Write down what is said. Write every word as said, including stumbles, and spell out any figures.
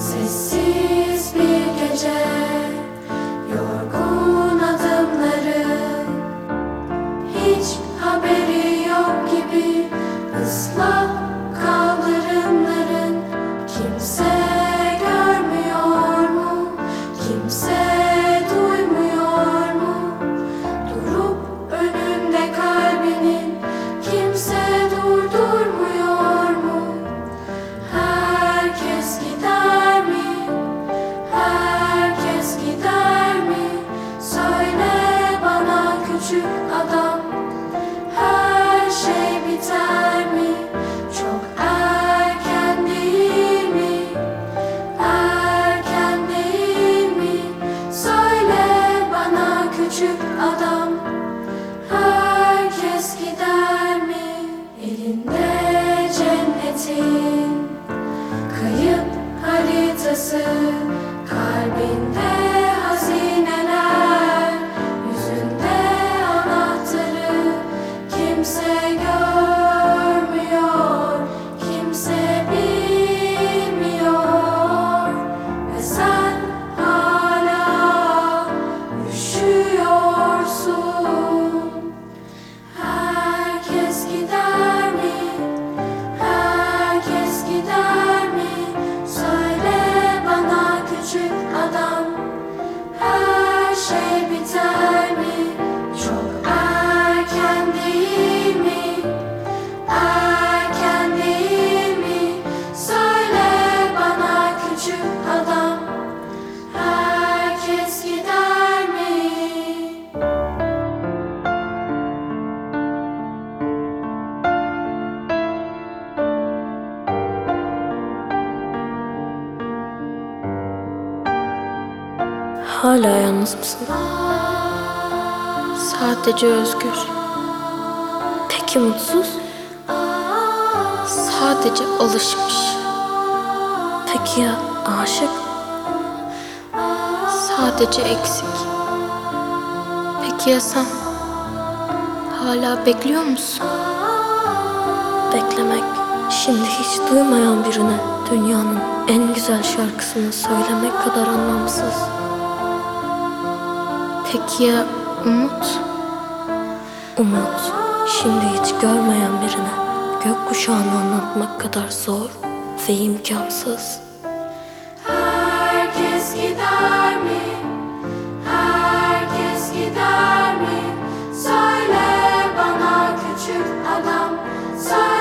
Sessiz bir gece, yorgun adımları, hiç haberi yok gibi ıslak kaldırımların. Kimse görmüyor mu? Kimse duymuyor mu? Durup önünde kalbinin kimse durdurmuyor mu? Herkes gider mi? Herkes gider mi? Söyle bana küçük adam, her şey biter mi? Çok erken değil mi? Erken değil mi? Söyle bana küçük adam, herkes gider mi? Elinde cennetin kayıp haritası, kalbinde hazineler, yüzünde anahtarı. Kimse görmüyor, kimse bilmiyor ve sen hala üşüyorsun. Herkes gider mi? Herkes gider mi? Söyle bana küçük adam, her şey biter mi? Çok erken değil mi? Erken değil mi? Söyle bana küçük adam, herkes gider mi? Hala yalnız mısın? Sadece özgür. Peki mutsuz? Sadece alışmış. Peki ya aşık? Sadece eksik. Peki ya sen? Hala bekliyor musun? Beklemek, şimdi hiç duymayan birine dünyanın en güzel şarkısını söylemek kadar anlamsız. Peki ya umut? Umut, şimdi hiç görmeyen birine gökkuşağını anlatmak kadar zor ve imkansız. Herkes gider mi? Herkes gider mi? Söyle bana küçük adam, söyle